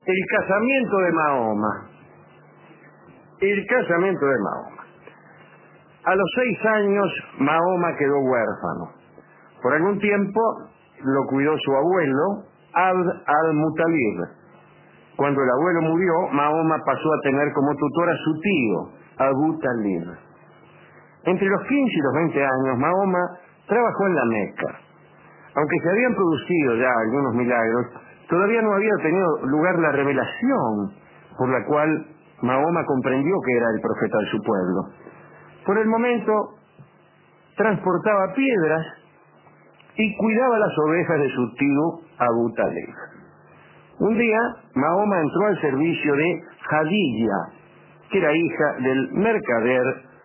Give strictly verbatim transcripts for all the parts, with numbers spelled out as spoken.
El casamiento de Mahoma. El casamiento de Mahoma. A los seis años, Mahoma quedó huérfano. Por algún tiempo lo cuidó su abuelo, Abd al-Muttalib. Cuando el abuelo murió, Mahoma pasó a tener como tutor a su tío, Abu Talib. Entre los quince y los veinte años, Mahoma trabajó en la Meca. Aunque se habían producido ya algunos milagros, todavía no había tenido lugar la revelación por la cual Mahoma comprendió que era el profeta de su pueblo. Por el momento, transportaba piedras y cuidaba las ovejas de su tío Abu Talib. Un día, Mahoma entró al servicio de Jadilla, que era hija del mercader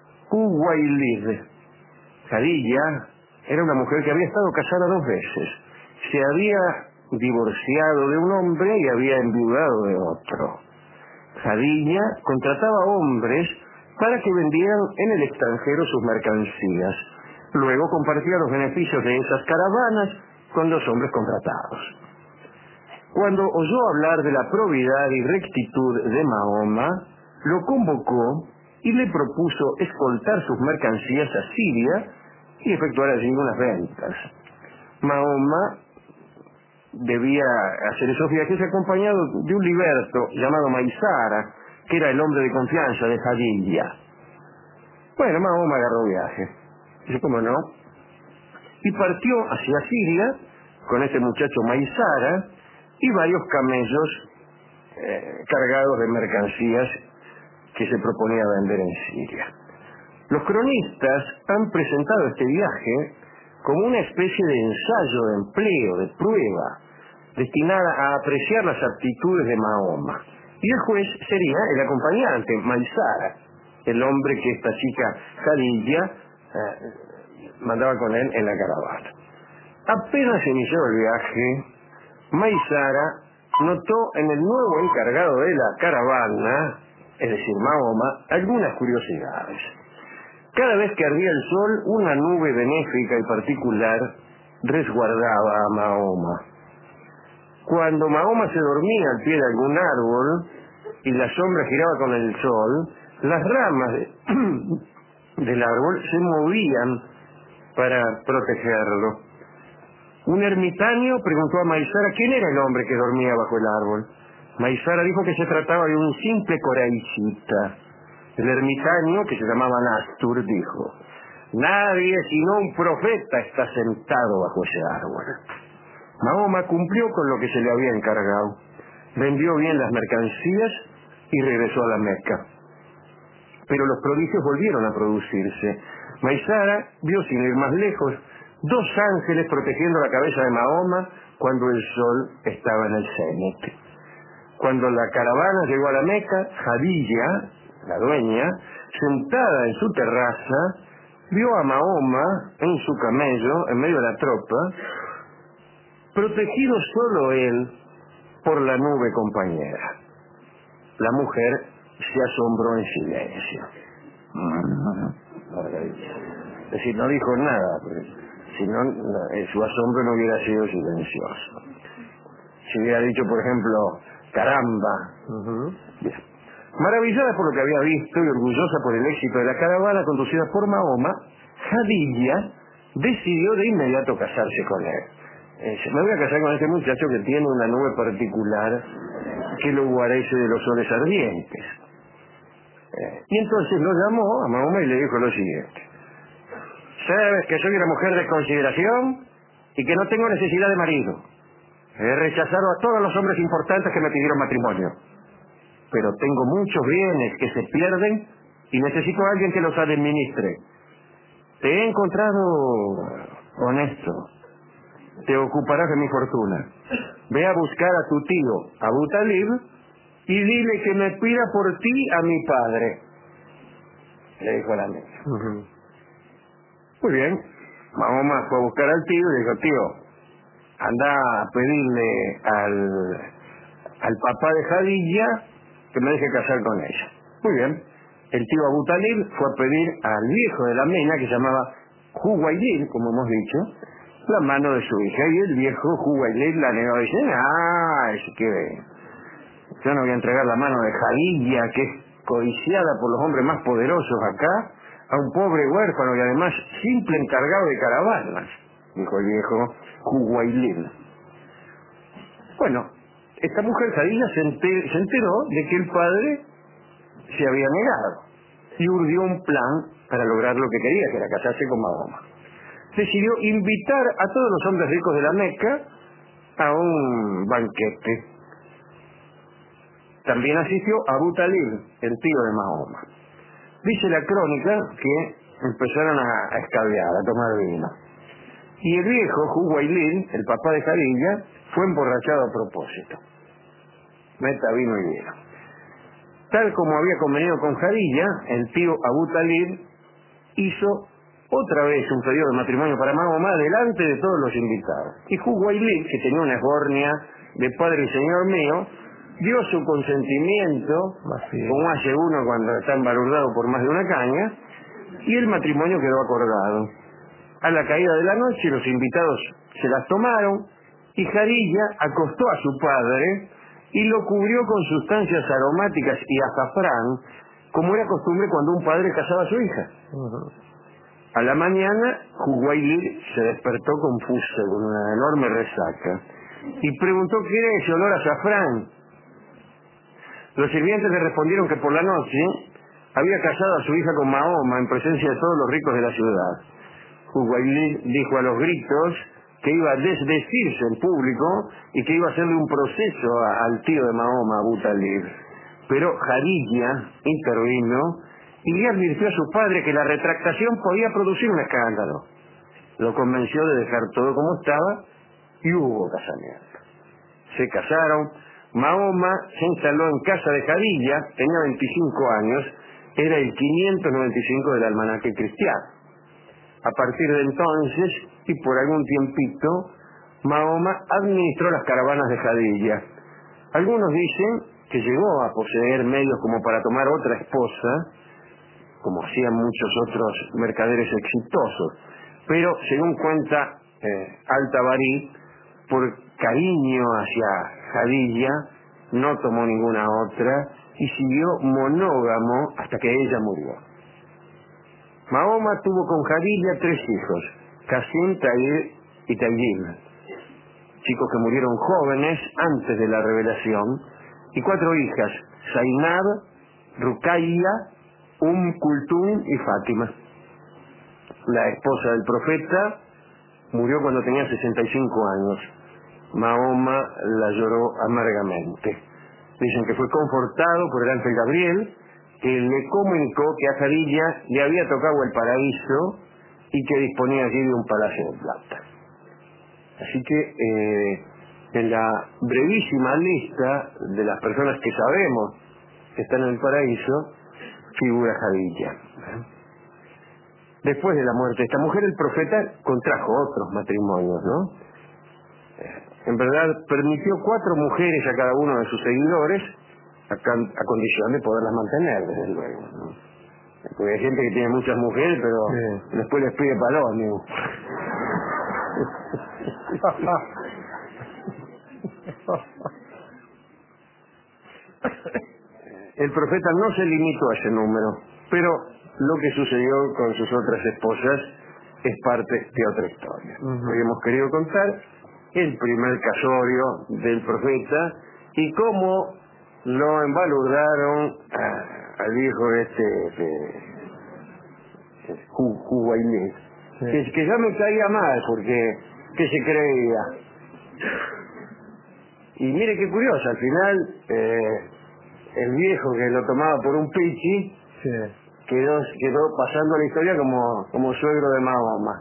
Huwaylid. Jadilla era una mujer que había estado casada dos veces. Se había divorciado de un hombre y había enviudado de otro. Jadilla contrataba hombres para que vendieran en el extranjero sus mercancías. Luego compartía los beneficios de esas caravanas con los hombres contratados. Cuando oyó hablar de la probidad y rectitud de Mahoma, lo convocó y le propuso escoltar sus mercancías a Siria y efectuar allí unas ventas. Mahoma debía hacer esos viajes acompañado de un liberto llamado Maisara, que era el hombre de confianza de Jadilla. Bueno, Mahoma agarró viaje. Dice, ¿cómo no? Y partió hacia Siria con este muchacho Maisara y varios camellos eh, cargados de mercancías que se proponía vender en Siria. Los cronistas han presentado este viaje como una especie de ensayo de empleo, de prueba, destinada a apreciar las aptitudes de Mahoma. Y el juez sería el acompañante, Maisara, el hombre que esta chica Jadilla eh, mandaba con él en la caravana. Apenas inició el viaje, Maisara notó en el nuevo encargado de la caravana, es decir, Mahoma, algunas curiosidades. Cada vez que ardía el sol, una nube benéfica y particular resguardaba a Mahoma. Cuando Mahoma se dormía al pie de algún árbol y la sombra giraba con el sol, las ramas de, del árbol se movían para protegerlo. Un ermitaño preguntó a Maisara quién era el hombre que dormía bajo el árbol. Maisara dijo que se trataba de un simple coraicita. El ermitaño, que se llamaba Nastur, dijo, nadie sino un profeta está sentado bajo ese árbol. Mahoma cumplió con lo que se le había encargado. Vendió bien las mercancías y regresó a la Meca. Pero los prodigios volvieron a producirse. Maisara vio, sin ir más lejos, dos ángeles protegiendo la cabeza de Mahoma cuando el sol estaba en el cenit. Cuando la caravana llegó a la Meca, Jadilla, la dueña, sentada en su terraza, vio a Mahoma en su camello, en medio de la tropa, protegido solo él por la nube compañera. La mujer se asombró en silencio. Es decir, no dijo nada, porque si no, su asombro no hubiera sido silencioso. Si hubiera dicho, por ejemplo, caramba. Uh-huh. Bien. Maravillada por lo que había visto y orgullosa por el éxito de la caravana conducida por Mahoma, Jadilla decidió de inmediato casarse con él. Eh, me voy a casar con este muchacho que tiene una nube particular que lo guarece de los soles ardientes. Eh, y entonces lo llamó a Mahoma y le dijo lo siguiente: sabes que soy una mujer de consideración y que no tengo necesidad de marido. He rechazado a todos los hombres importantes que me pidieron matrimonio, pero tengo muchos bienes que se pierden y necesito a alguien que los administre. Te he encontrado honesto. Te ocuparás de mi fortuna. Ve a buscar a tu tío Abu Talib y dile que me pida por ti a mi padre, le dijo la niña. Uh-huh. Muy bien. Mahoma fue a buscar al tío y le dijo: tío, anda a pedirle al, al papá de Jadilla que me deje casar con ella. Muy bien. El tío Abu Talib fue a pedir al viejo de la mina, que se llamaba Huwaylid, como hemos dicho, la mano de su hija. Y el viejo Huwaylid la negó y dice: ah, es que yo no voy a entregar la mano de Jadilla, que es codiciada por los hombres más poderosos acá, a un pobre huérfano y además simple encargado de caravanas, dijo el viejo Juguailín. Bueno, esta mujer Jadilla se, enter, se enteró de que el padre se había negado y urdió un plan para lograr lo que quería, que era casarse con Mahoma. Decidió invitar a todos los hombres ricos de la Meca a un banquete. También asistió Abu Talib, el tío de Mahoma. Dice la crónica que empezaron a, a escabear, a tomar vino. Y el viejo Juwaylid, el papá de Jadilla, fue emborrachado a propósito. Meta vino y vino. Tal como había convenido con Jadilla, el tío Abu Talib hizo otra vez un pedido de matrimonio para Mahoma delante de todos los invitados. Y Juwaylid, que tenía una esbornia de padre y señor mío, dio su consentimiento, como hace uno cuando está embalurdado por más de una caña, y el matrimonio quedó acordado. A la caída de la noche los invitados se las tomaron y Jadilla acostó a su padre y lo cubrió con sustancias aromáticas y azafrán, como era costumbre cuando un padre casaba a su hija. Uh-huh. A la mañana, Juwaylid se despertó confuso, con una enorme resaca, y preguntó qué era ese olor a azafrán. Los sirvientes le respondieron que por la noche había casado a su hija con Mahoma en presencia de todos los ricos de la ciudad. Juwaylid dijo a los gritos que iba a desvestirse en público y que iba a hacerle un proceso a, al tío de Mahoma, Abu Talib. Pero Jadilla intervino y le advirtió a su padre que la retractación podía producir un escándalo. Lo convenció de dejar todo como estaba y hubo casamiento. Se casaron. Mahoma se instaló en casa de Jadilla, tenía veinticinco años, era el quinientos noventa y cinco del almanaque cristiano. A partir de entonces, y por algún tiempito, Mahoma administró las caravanas de Jadilla. Algunos dicen que llegó a poseer medios como para tomar otra esposa, como hacían muchos otros mercaderes exitosos, pero según cuenta eh, Al-Tabari, por cariño hacia Jadilla, no tomó ninguna otra y siguió monógamo hasta que ella murió. Mahoma tuvo con Jadilla tres hijos, Qasim, Tahir y Tayyib, chicos que murieron jóvenes antes de la revelación, y cuatro hijas, Zainab, Ruqayya, Umm Kulthum y Fátima. La esposa del profeta murió cuando tenía sesenta y cinco años. Mahoma la lloró amargamente. Dicen que fue confortado por el ángel Gabriel, que le comunicó que a Jadilla le había tocado el paraíso y que disponía allí de un palacio de plata. Así que eh, en la brevísima lista de las personas que sabemos que están en el paraíso figura Jadilla. Después de la muerte de esta mujer, el profeta contrajo otros matrimonios, ¿no? En verdad, permitió cuatro mujeres a cada uno de sus seguidores, a, can, a condición de poderlas mantener, desde luego, ¿no? Porque hay gente que tiene muchas mujeres, pero sí, después les pide palón, ¿no? El profeta no se limitó a ese número, pero lo que sucedió con sus otras esposas es parte de otra historia. Uh-huh. Hoy hemos querido contar el primer casorio del profeta y cómo lo embalurdaron a, al hijo este, este Juwaylid, sí, que, que ya me caía mal porque que se creía. Y mire qué curioso, al final eh, el viejo que lo tomaba por un pichi, sí, quedó, quedó pasando la historia como, como suegro de Mahoma.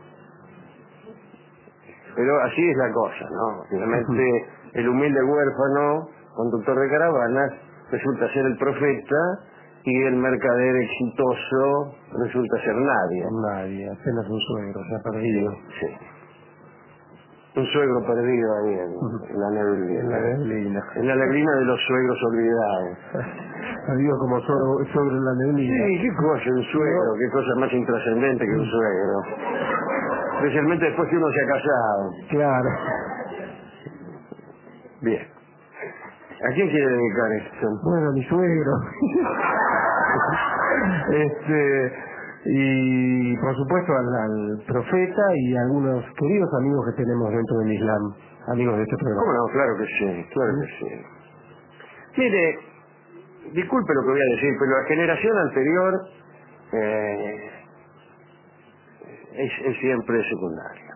Pero así es la cosa, ¿no? Finalmente el humilde huérfano, conductor de caravanas, resulta ser el profeta y el mercader exitoso resulta ser nadie. Nadie, apenas un suegro, se ha perdido. Sí. Un suegro perdido ahí en, en la neblina. En la neblina. En la neblina de los suegros olvidados. Adiós como suegro, suegro en la neblina. Sí, qué cosa un suegro, qué cosa más intrascendente que un suegro. Especialmente después que uno se ha casado. Claro. Bien. ¿A quién quiere dedicar esto? Bueno, a mi suegro. este Y por supuesto al, al profeta y a algunos queridos amigos que tenemos dentro del Islam, amigos de este programa. ¿Cómo no? Claro que sí, claro ¿Sí? que sí. Mire, disculpe lo que voy a decir, pero la generación anterior eh, es, es siempre secundaria.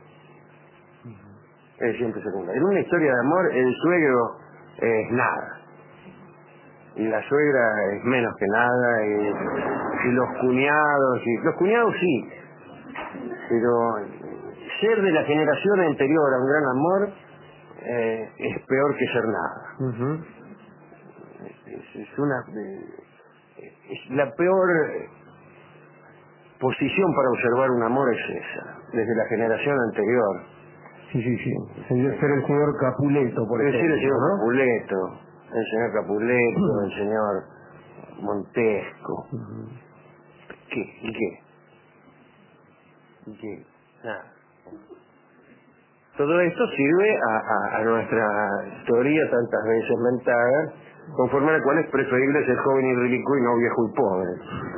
Es siempre secundaria. En una historia de amor, el suegro es nada. Y la suegra es menos que nada. Y, y los cuñados, y los cuñados sí. Pero ser de la generación anterior a un gran amor eh, es peor que ser nada. Uh-huh. Es, es una es la peor posición para observar un amor, es esa, desde la generación anterior. Sí, sí, sí. Señor, ser el señor Capuleto, por ejemplo. Decir el señor ¿no? Capuleto, el señor Capuleto, el señor Montesco. Uh-huh. ¿Qué? ¿Y qué? ¿Y qué? Nada. Todo esto sirve a, a, a nuestra teoría tantas veces mentada, conforme a la cual es preferible ser joven y rico y no viejo y pobre.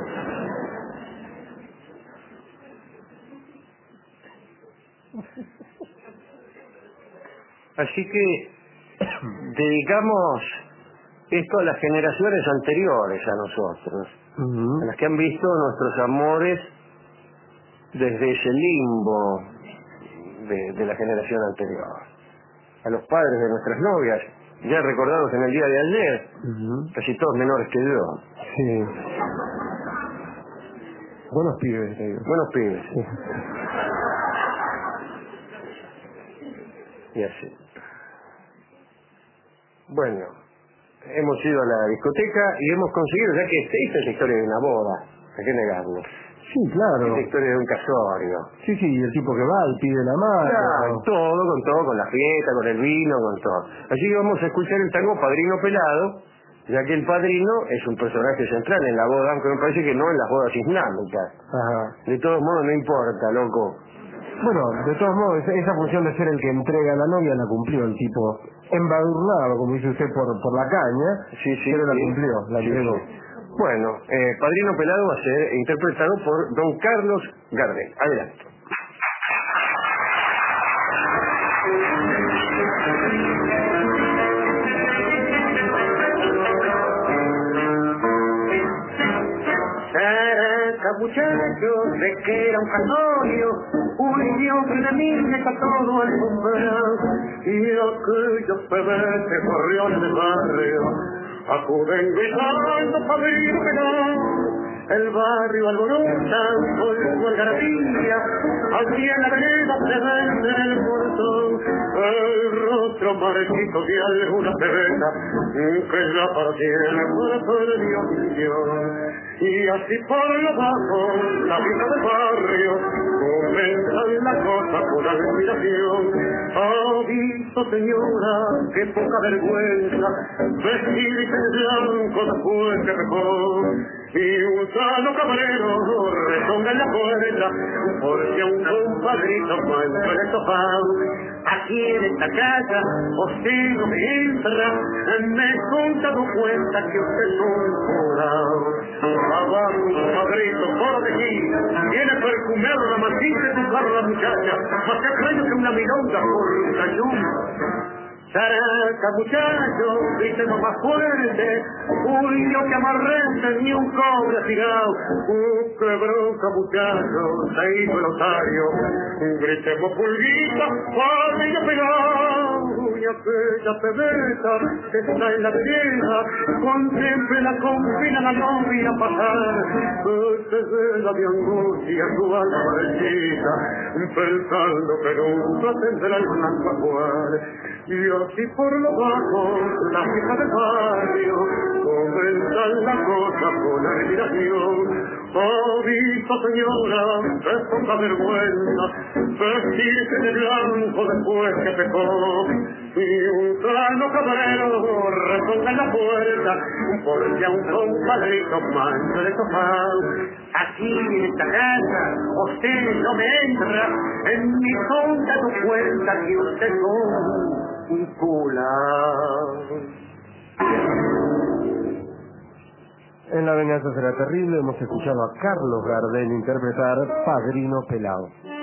Así que dedicamos esto a las generaciones anteriores a nosotros, uh-huh. a las que han visto nuestros amores desde ese limbo de, de la generación anterior. A los padres de nuestras novias, ya recordados en el día de ayer, uh-huh. casi todos menores que yo. Sí. Buenos pibes, digo. Buenos pibes. Sí. Y así. Bueno, hemos ido a la discoteca y hemos conseguido, ya que esta es la historia de una boda, ¿a qué negarlo? Sí, claro. Es la historia de un casorio. Sí, sí, el tipo que va y pide la mano. Claro, todo, con todo, con la fiesta, con el vino, con todo. Así que vamos a escuchar el tango Padrino Pelado, ya que el padrino es un personaje central en la boda, aunque me parece que no en las bodas islámicas. Ajá. De todos modos no importa, loco. Bueno, de todos modos, esa función de ser el que entrega a la novia la cumplió el tipo embadurnado, como dice usted, por, por la caña, Sí, sí, pero la sí. cumplió, la Sí, entregó. sí. Bueno, eh, Padrino Pelado va a ser interpretado por don Carlos Gardel. Adelante. Caraca, muchachos, de que era un casorio, un idiota de mí me está todo alfombrado, y aquellos pebetes gorriones del barrio acuden gritando Padrino Pelado. El barrio alborota con su algarabía, aquí en la vereda se vende el portón el rostro marchito de alguna pebeta que ya para siempre perdió visión. Y así por lo bajo, la vida del barrio comienza la cosa con admiración. Ha visto, señora, qué poca vergüenza vestirse de blanco después que pecó, y un sano camarero rezonga en la puerta porque a un compadrito cuento el estofado. Aquí en esta casa usted no me entra, me he contado cuenta que usted es un curado. Abajo, compadrito, por de aquí, viene perfumado la matita de tu carro la muchacha, más que extraño que una milonga por un cañón. Saraca, muchacho, gritemos más fuerte, un yo que amarrente ni un cobre tirado. Uh, qué bronca, muchacho, se hizo el otario, gritemos pulguita, padrino pegado. Y aquella pebeta que está en la tierra, contemple la confina la novia pasar, que se llena de angustia su alma parecida, pensando que nunca tendrá el blanco ajuar. Y así por lo bajo, la hija del barrio, comenzan la cosa con admiración. Oh, visto señora, es poca vergüenza vestirse de blanco después que pecó, y un sano camarero responde en la puerta porque a un compadrito mancho de tofado. Aquí en esta casa usted no me entra, en mi conta no cuenta que usted es un culao. En La venganza será terrible hemos escuchado a Carlos Gardel interpretar Padrino Pelao.